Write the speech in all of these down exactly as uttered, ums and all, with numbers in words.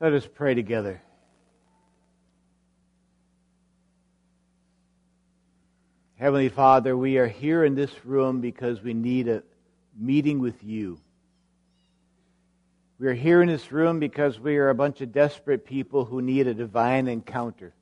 Let us pray together. Heavenly Father, we are here in this room because we need a meeting with you. We are here in this room because we are a bunch of desperate people who need a divine encounter.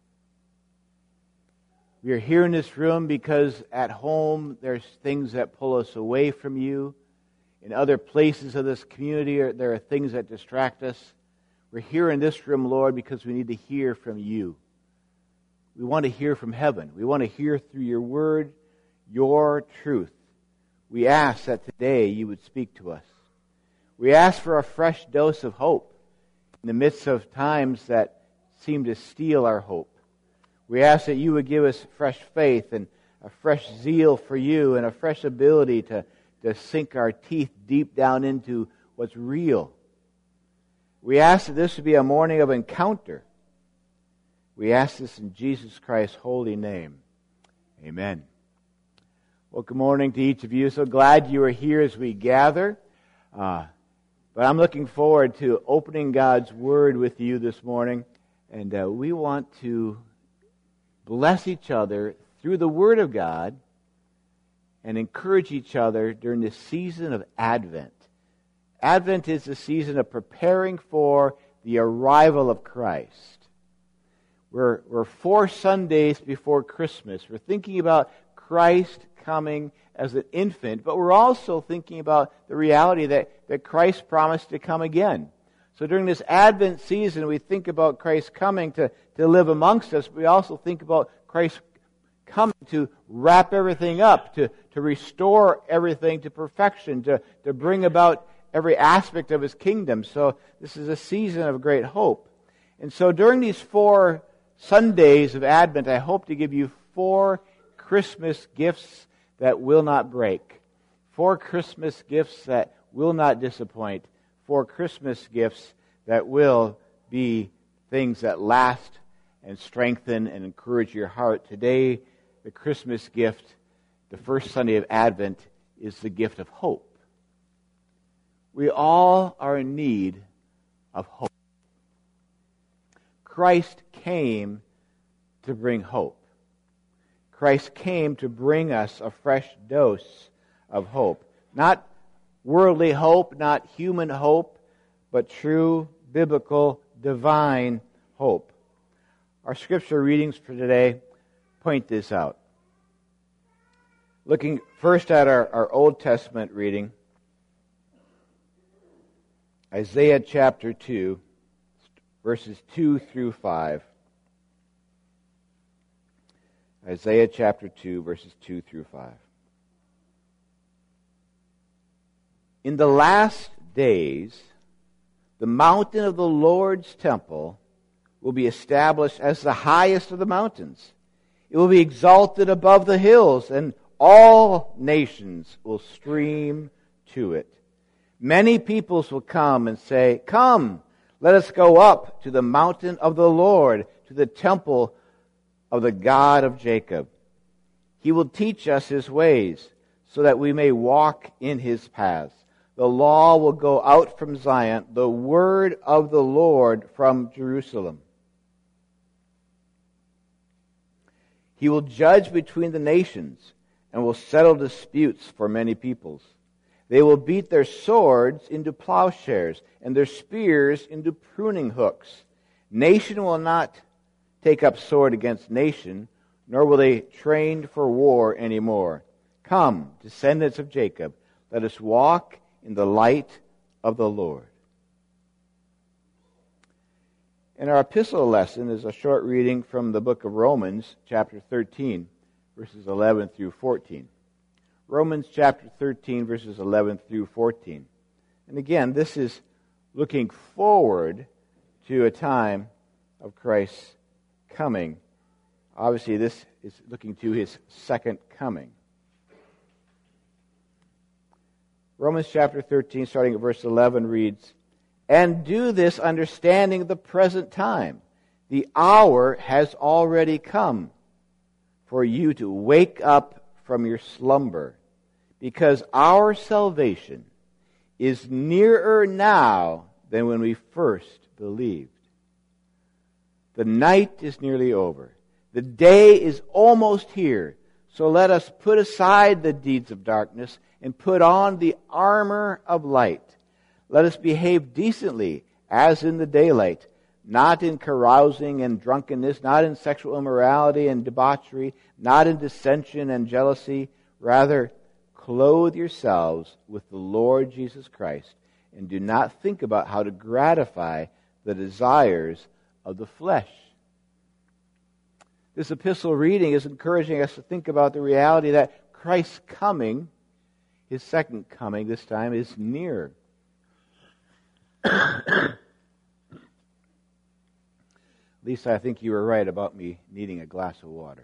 We are here in this room because at home there's things that pull us away from you. In other places of this community there are things that distract us. We're here in this room, Lord, because we need to hear from you. We want to hear from heaven. We want to hear through your word, your truth. We ask that today you would speak to us. We ask for a fresh dose of hope in the midst of times that seem to steal our hope. We ask that you would give us fresh faith and a fresh zeal for you and a fresh ability to, to sink our teeth deep down into what's real. We ask that this would be a morning of encounter. We ask this in Jesus Christ's holy name. Amen. Well, good morning to each of you. So glad you are here as we gather. Uh, but I'm looking forward to opening God's Word with you this morning. And uh, we want to bless each other through the Word of God and encourage each other during this season of Advent. Advent is the season of preparing for the arrival of Christ. We're, we're four Sundays before Christmas. We're thinking about Christ coming as an infant, but we're also thinking about the reality that, that Christ promised to come again. So during this Advent season, we think about Christ coming to, to live amongst us, but we also think about Christ coming to wrap everything up, to, to restore everything to perfection, to, to bring about every aspect of His kingdom. So this is a season of great hope. And so during these four Sundays of Advent, I hope to give you four Christmas gifts that will not break. Four Christmas gifts that will not disappoint. Four Christmas gifts that will be things that last and strengthen and encourage your heart. Today, the Christmas gift, the first Sunday of Advent, is the gift of hope. We all are in need of hope. Christ came to bring hope. Christ came to bring us a fresh dose of hope. Not worldly hope, not human hope, but true, biblical, divine hope. Our scripture readings for today point this out. Looking first at our, our Old Testament reading, Isaiah chapter two, verses two through five. Isaiah chapter two, verses two through five. In the last days, the mountain of the Lord's temple will be established as the highest of the mountains. It will be exalted above the hills, and all nations will stream to it. Many peoples will come and say, "Come, let us go up to the mountain of the Lord, to the temple of the God of Jacob. He will teach us His ways, so that we may walk in His paths. The law will go out from Zion, the word of the Lord from Jerusalem. He will judge between the nations and will settle disputes for many peoples. They will beat their swords into plowshares and their spears into pruning hooks. Nation will not take up sword against nation, nor will they train for war anymore. Come, descendants of Jacob, let us walk in the light of the Lord." And our epistle lesson is a short reading from the book of Romans, chapter thirteen, verses eleven through fourteen. Romans chapter thirteen, verses eleven through fourteen. And again, this is looking forward to a time of Christ's coming. Obviously, this is looking to His second coming. Romans chapter thirteen, starting at verse eleven, reads, "And do this understanding the present time. The hour has already come for you to wake up from your slumber, because our salvation is nearer now than when we first believed." The night is nearly over. The day is almost here. So let us put aside the deeds of darkness and put on the armor of light. Let us behave decently as in the daylight, not in carousing and drunkenness, not in sexual immorality and debauchery, not in dissension and jealousy. Rather, clothe yourselves with the Lord Jesus Christ, and do not think about how to gratify the desires of the flesh. This epistle reading is encouraging us to think about the reality that Christ's coming, His second coming this time, is near. Lisa, I think you were right about me needing a glass of water.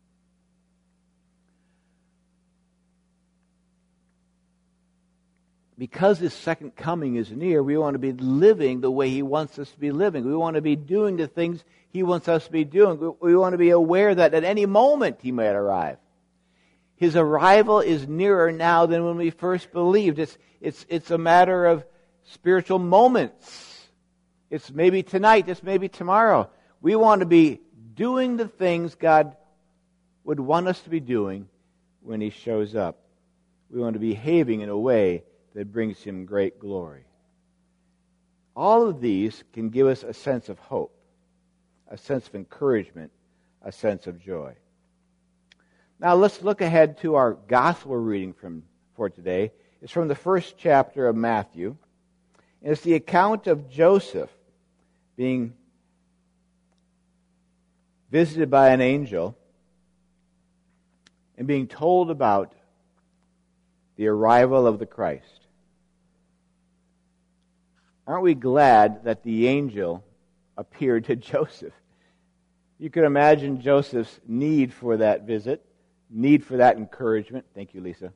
Because His second coming is near, we want to be living the way He wants us to be living. We want to be doing the things He wants us to be doing. We want to be aware that at any moment He might arrive. His arrival is nearer now than when we first believed. It's, it's, it's a matter of spiritual moments. It's maybe tonight, it's maybe tomorrow. We want to be doing the things God would want us to be doing when He shows up. We want to be behaving in a way that brings Him great glory. All of these can give us a sense of hope, a sense of encouragement, a sense of joy. Now let's look ahead to our gospel reading from for today. It's from the first chapter of Matthew. And it's the account of Joseph being visited by an angel and being told about the arrival of the Christ. Aren't we glad that the angel appeared to Joseph? You could imagine Joseph's need for that visit, need for that encouragement. Thank you, Lisa.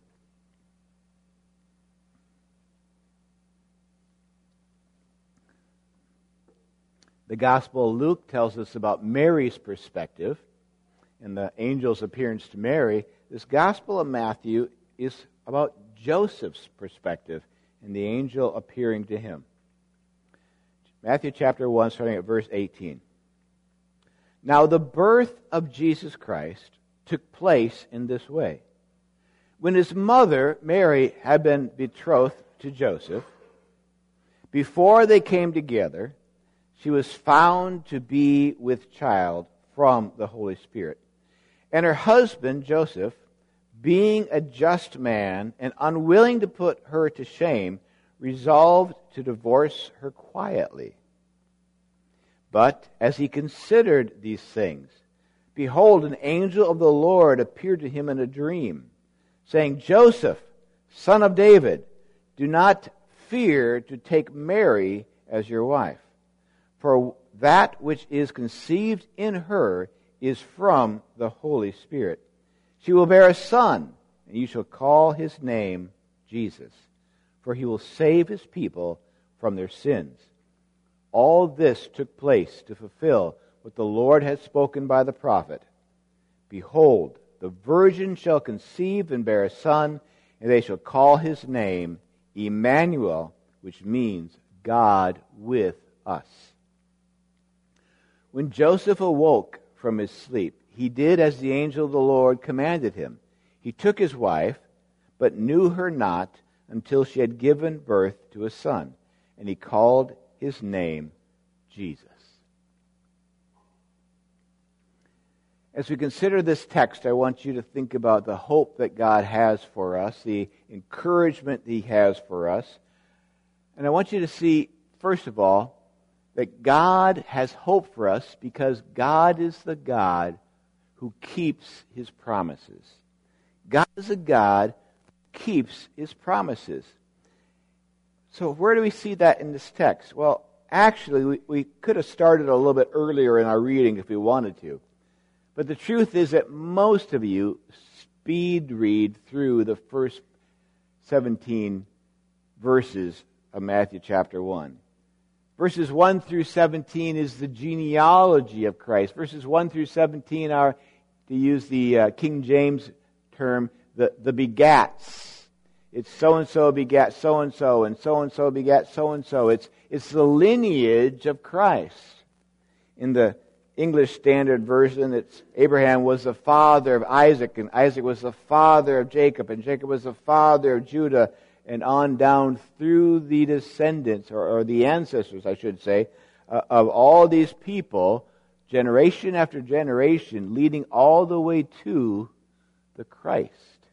The Gospel of Luke tells us about Mary's perspective and the angel's appearance to Mary. This Gospel of Matthew is about Joseph's perspective and the angel appearing to him. Matthew chapter one, starting at verse eighteen. Now the birth of Jesus Christ took place in this way. When his mother, Mary, had been betrothed to Joseph, before they came together, she was found to be with child from the Holy Spirit. And her husband, Joseph, being a just man and unwilling to put her to shame, resolved to divorce her quietly. But as he considered these things, behold, an angel of the Lord appeared to him in a dream, saying, Joseph, son of David, do not fear to take Mary as your wife, for that which is conceived in her is from the Holy Spirit. She will bear a son, and you shall call his name Jesus, for he will save his people from their sins. All this took place to fulfill what the Lord had spoken by the prophet. Behold, the virgin shall conceive and bear a son, and they shall call his name Emmanuel, which means God with us. When Joseph awoke from his sleep, he did as the angel of the Lord commanded him. He took his wife, but knew her not until she had given birth to a son, and he called his name Jesus. As we consider this text, I want you to think about the hope that God has for us, the encouragement He has for us. And I want you to see, first of all, that God has hope for us because God is the God who keeps His promises. God is a God who keeps His promises. So where do we see that in this text? Well, actually, we, we could have started a little bit earlier in our reading if we wanted to. But the truth is that most of you speed read through the first seventeen verses of Matthew chapter one. Verses one through seventeen is the genealogy of Christ. Verses one through seventeen are, to use the uh, King James term, the, the begats. It's so-and-so begat so-and-so, and so-and-so begat so-and-so. It's, it's the lineage of Christ. In the English Standard Version, it's Abraham was the father of Isaac, and Isaac was the father of Jacob, and Jacob was the father of Judah, and on down through the descendants, or, or the ancestors, I should say, uh, of all these people, generation after generation, leading all the way to the Christ.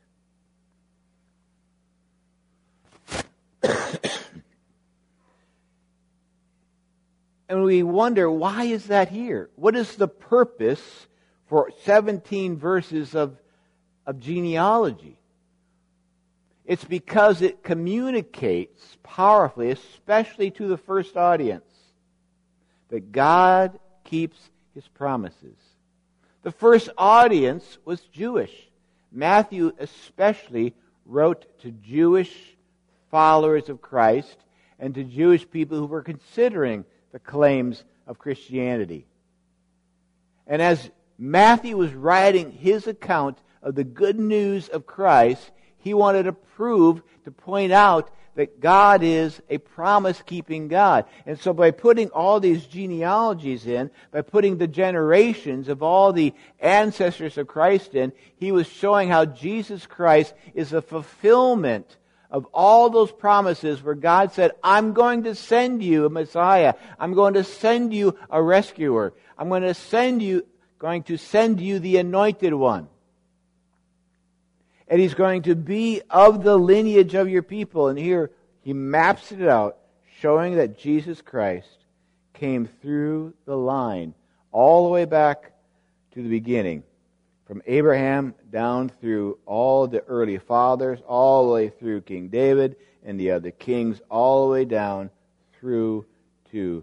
And we wonder, why is that here? What is the purpose for seventeen verses of, of genealogy? It's because it communicates powerfully, especially to the first audience, that God keeps His promises. The first audience was Jewish. Matthew especially wrote to Jewish followers of Christ and to Jewish people who were considering the claims of Christianity. And as Matthew was writing his account of the good news of Christ, he wanted to prove, to point out that God is a promise-keeping God. And so by putting all these genealogies in, by putting the generations of all the ancestors of Christ in, he was showing how Jesus Christ is a fulfillment of all those promises where God said, I'm going to send you a Messiah. I'm going to send you a rescuer. I'm going to send you, going to send you the anointed one. And He's going to be of the lineage of your people. And here he maps it out, showing that Jesus Christ came through the line all the way back to the beginning. From Abraham down through all the early fathers, all the way through King David and the other kings, all the way down through to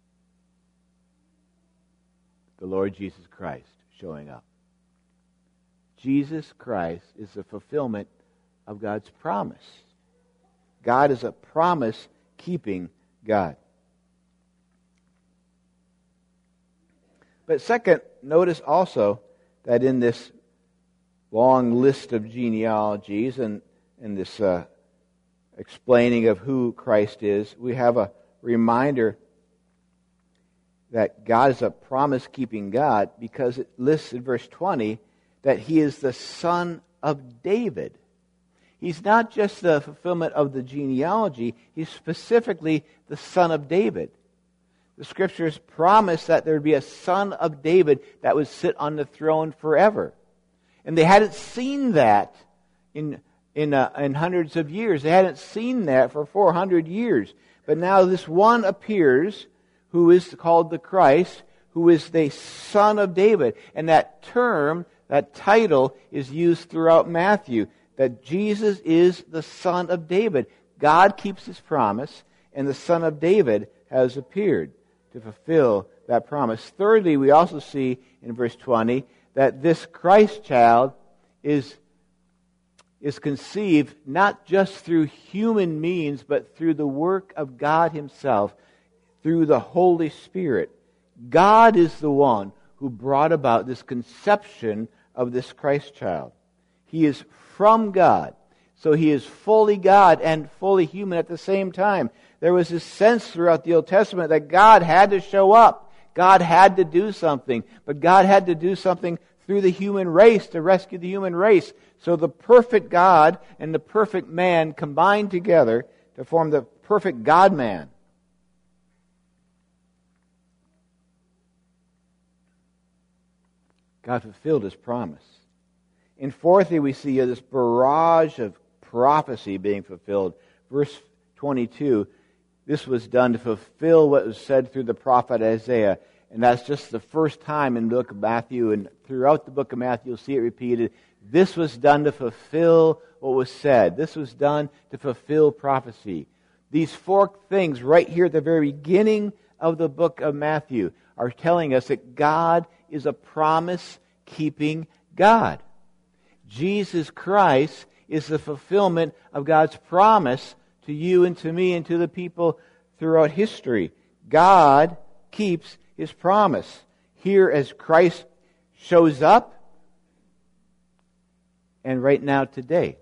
the Lord Jesus Christ showing up. Jesus Christ is the fulfillment of God's promise. God is a promise-keeping God. But second, notice also that in this long list of genealogies and, and this uh, explaining of who Christ is, we have a reminder that God is a promise-keeping God because it lists in verse twenty that He is the son of David. He's not just the fulfillment of the genealogy, He's specifically the son of David. The Scriptures promise that there would be a son of David that would sit on the throne forever. And they hadn't seen that in in, uh, in hundreds of years. They hadn't seen that for four hundred years. But now this one appears who is called the Christ, who is the son of David. And that term, that title, is used throughout Matthew, that Jesus is the son of David. God keeps His promise, and the son of David has appeared to fulfill that promise. Thirdly, we also see in verse twenty that this Christ child is, is conceived not just through human means, but through the work of God Himself, through the Holy Spirit. God is the one who brought about this conception of this Christ child. He is from God. So He is fully God and fully human at the same time. There was this sense throughout the Old Testament that God had to show up. God had to do something. But God had to do something through the human race to rescue the human race. So the perfect God and the perfect man combined together to form the perfect God-man. God fulfilled His promise. And fourthly, we see this barrage of prophecy being fulfilled. Verse twenty-two, this was done to fulfill what was said through the prophet Isaiah. And that's just the first time in the book of Matthew, and throughout the book of Matthew you'll see it repeated. This was done to fulfill what was said. This was done to fulfill prophecy. These four things right here at the very beginning of the book of Matthew are telling us that God is a promise-keeping God. Jesus Christ is the fulfillment of God's promise to you and to me and to the people throughout history. God keeps His promise. Here as Christ shows up, and right now today.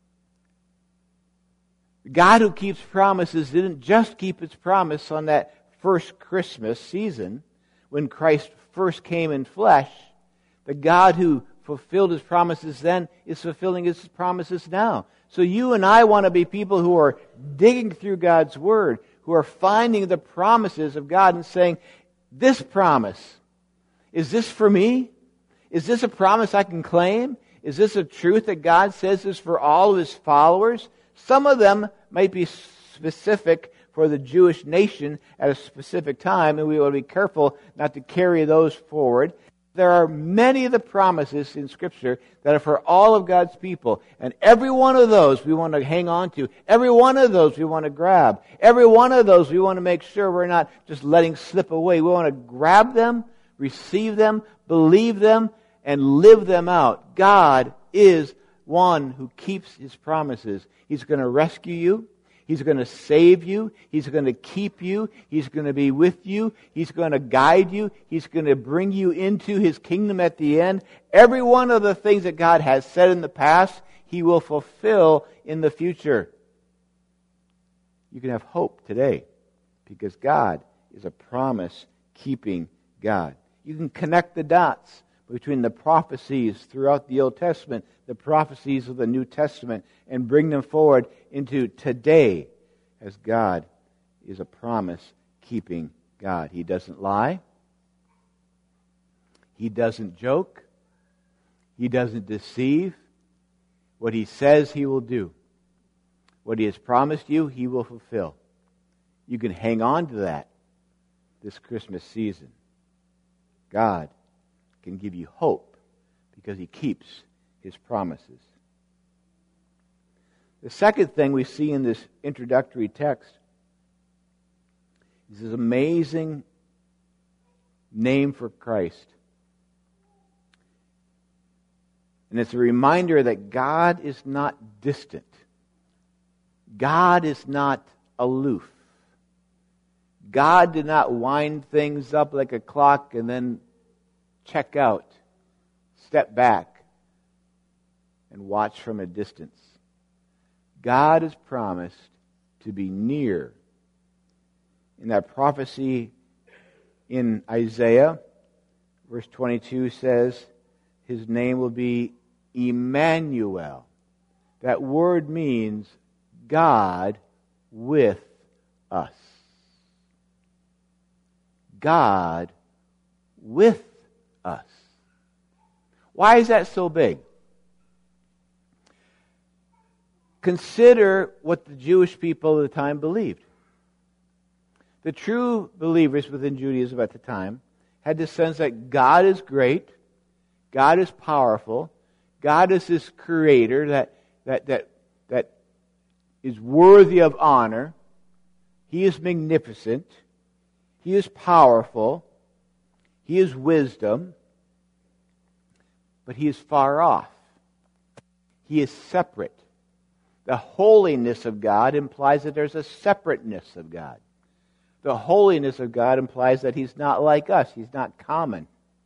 God who keeps promises didn't just keep His promise on that first Christmas season when Christ first came in flesh, the God who fulfilled his promises then is fulfilling his promises now. So you and I want to be people who are digging through God's Word, who are finding the promises of God and saying, this promise, is this for me? Is this a promise I can claim? Is this a truth that God says is for all of his followers? Some of them might be specific for the Jewish nation at a specific time, and we want to be careful not to carry those forward. There are many of the promises in Scripture that are for all of God's people, and every one of those we want to hang on to. Every one of those we want to grab. Every one of those we want to make sure we're not just letting slip away. We want to grab them, receive them, believe them, and live them out. God is one who keeps his promises. He's going to rescue you. He's going to save you. He's going to keep you. He's going to be with you. He's going to guide you. He's going to bring you into his kingdom at the end. Every one of the things that God has said in the past, he will fulfill in the future. You can have hope today because God is a promise-keeping God. You can connect the dots between the prophecies throughout the Old Testament, the prophecies of the New Testament, and bring them forward into today, as God is a promise-keeping God. He doesn't lie. He doesn't joke. He doesn't deceive. What he says, he will do. What he has promised you, he will fulfill. You can hang on to that this Christmas season. God can give you hope because he keeps his promises. The second thing we see in this introductory text is this amazing name for Christ. And it's a reminder that God is not distant. God is not aloof. God did not wind things up like a clock and then check out, step back, and watch from a distance. God has promised to be near. In that prophecy in Isaiah, verse twenty-two says, his name will be Emmanuel. That word means God with us. God with us. Why is that so big? Consider what the Jewish people of the time believed. The true believers within Judaism at the time had the sense that God is great, God is powerful, God is this creator that that that that is worthy of honor. He is magnificent. He is powerful. He is wisdom. But he is far off. He is separate. The holiness of God implies that there's a separateness of God. The holiness of God implies that he's not like us. He's not common.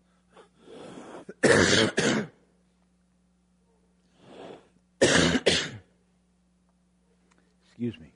Excuse me.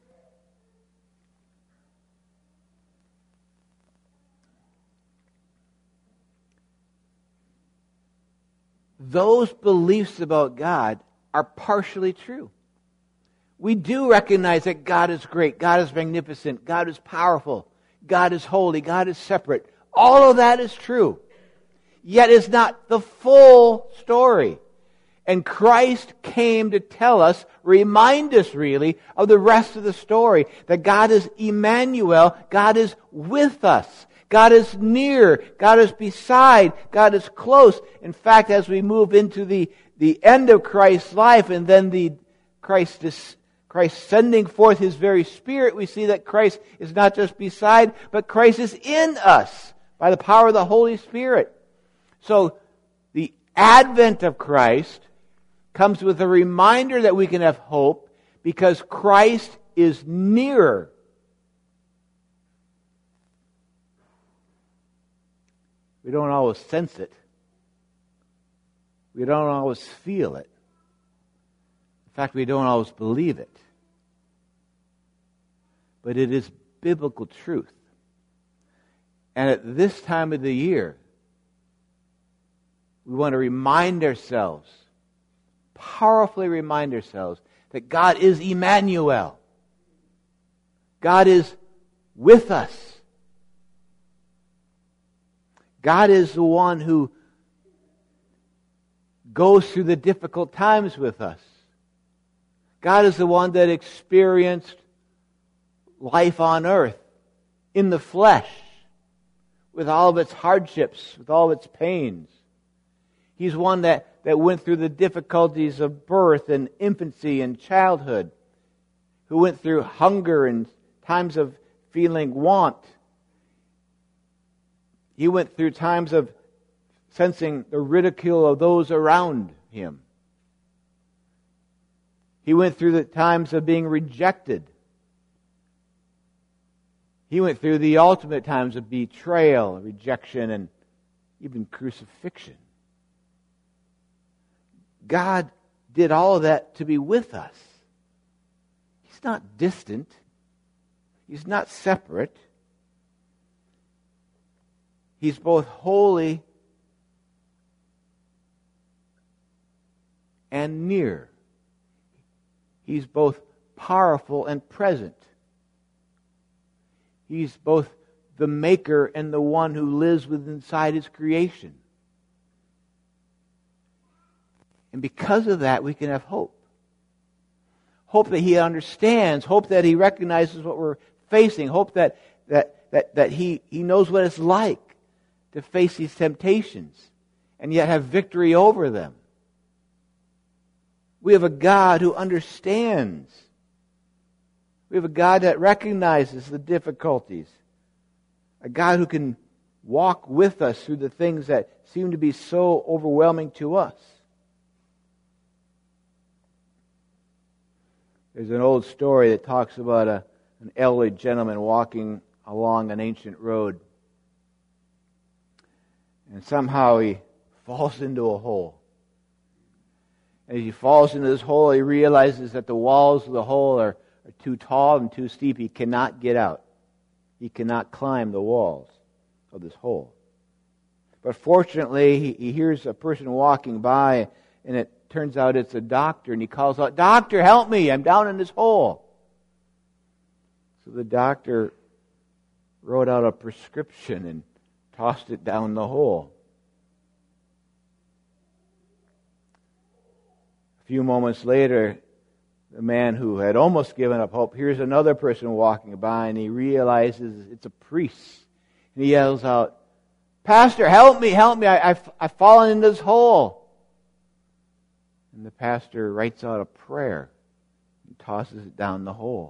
Those beliefs about God are partially true. We do recognize that God is great, God is magnificent, God is powerful, God is holy, God is separate. All of that is true. Yet it's not the full story. And Christ came to tell us, remind us really, of the rest of the story. That God is Emmanuel, God is with us. God is near, God is beside, God is close. In fact, as we move into the, the end of Christ's life and then the Christ is Christ sending forth his very Spirit, we see that Christ is not just beside, but Christ is in us by the power of the Holy Spirit. So the advent of Christ comes with a reminder that we can have hope because Christ is nearer. We don't always sense it. We don't always feel it. In fact, we don't always believe it. But it is biblical truth. And at this time of the year, we want to remind ourselves, powerfully remind ourselves, that God is Emmanuel. God is with us. God is the one who goes through the difficult times with us. God is the one that experienced life on earth in the flesh, with all of its hardships, with all of its pains. He's one that, that went through the difficulties of birth and infancy and childhood, who went through hunger and times of feeling want. He went through times of sensing the ridicule of those around him. He went through the times of being rejected. He went through the ultimate times of betrayal, rejection, and even crucifixion. God did all of that to be with us. He's not distant. He's not separate. He's both holy and near. He's both powerful and present. He's both the maker and the one who lives within inside his creation. And because of that, we can have hope. Hope that he understands. Hope that he recognizes what we're facing. Hope that, that, that, that he, he knows what it's like to face these temptations and yet have victory over them. We have a God who understands. We have a God that recognizes the difficulties. A God who can walk with us through the things that seem to be so overwhelming to us. There's an old story that talks about a, an elderly gentleman walking along an ancient road. And somehow he falls into a hole. As he falls into this hole, he realizes that the walls of the hole are, are too tall and too steep. He cannot get out. He cannot climb the walls of this hole. But fortunately, he, he hears a person walking by, and it turns out it's a doctor, and he calls out, "Doctor, help me! I'm down in this hole." So the doctor wrote out a prescription and tossed it down the hole. A few moments later, the man who had almost given up hope hears another person walking by, and he realizes it's a priest. And he yells out, "Pastor, help me, help me, I, I've, I've fallen into this hole." And the pastor writes out a prayer and tosses it down the hole.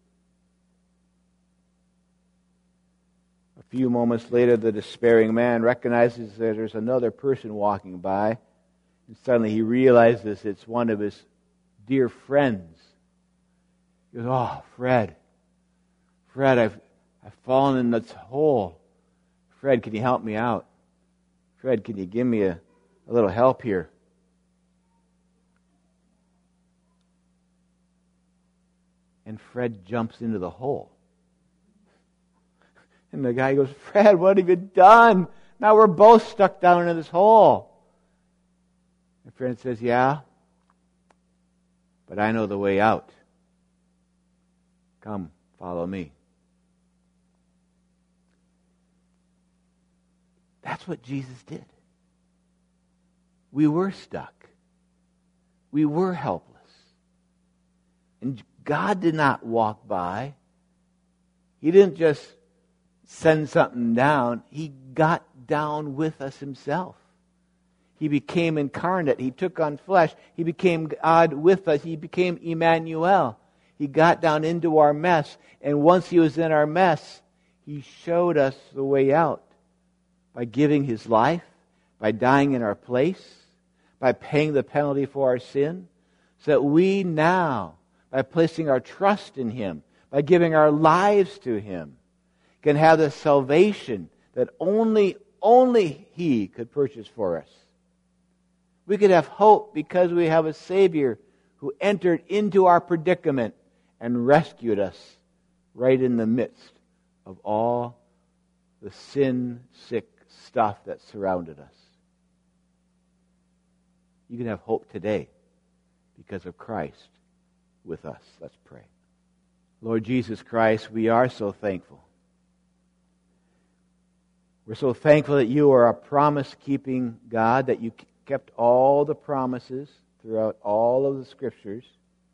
A few moments later, the despairing man recognizes that there's another person walking by, and suddenly he realizes it's one of his dear friends. He goes, "Oh, Fred, Fred, I've, I've fallen in this hole. Fred, can you help me out? Fred, can you give me a, a little help here?" And Fred jumps into the hole. And the guy goes, "Fred, what have you done? Now we're both stuck down in this hole." And Fred says, "Yeah, but I know the way out. Come, follow me." That's what Jesus did. We were stuck. We were helpless. And God did not walk by. He didn't just send something down. He got down with us himself. He became incarnate. He took on flesh. He became God with us. He became Emmanuel. He got down into our mess. And once he was in our mess, he showed us the way out by giving his life, by dying in our place, by paying the penalty for our sin, so that we now, by placing our trust in him, by giving our lives to him, can have the salvation that only, only he could purchase for us. We could have hope because we have a Savior who entered into our predicament and rescued us right in the midst of all the sin-sick stuff that surrounded us. You can have hope today because of Christ with us. Let's pray. Lord Jesus Christ, we are so thankful. We're so thankful that you are a promise-keeping God, that you kept all the promises throughout all of the Scriptures.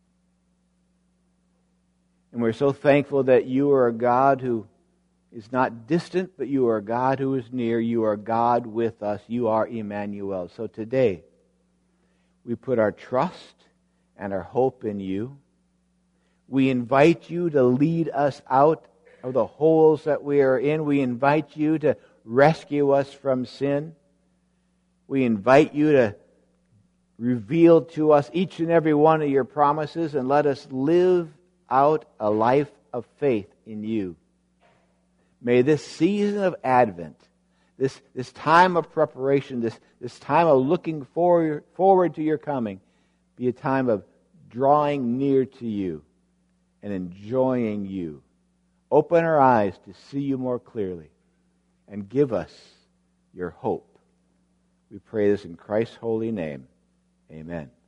And we're so thankful that you are a God who is not distant, but you are a God who is near. You are God with us. You are Emmanuel. So today, we put our trust and our hope in you. We invite you to lead us out of the holes that we are in. We invite you to rescue us from sin. We invite you to reveal to us each and every one of your promises and let us live out a life of faith in you. May this season of Advent, this, this time of preparation, this, this time of looking forward, forward to your coming, be a time of drawing near to you and enjoying you. Open our eyes to see you more clearly and give us your hope. We pray this in Christ's holy name. Amen.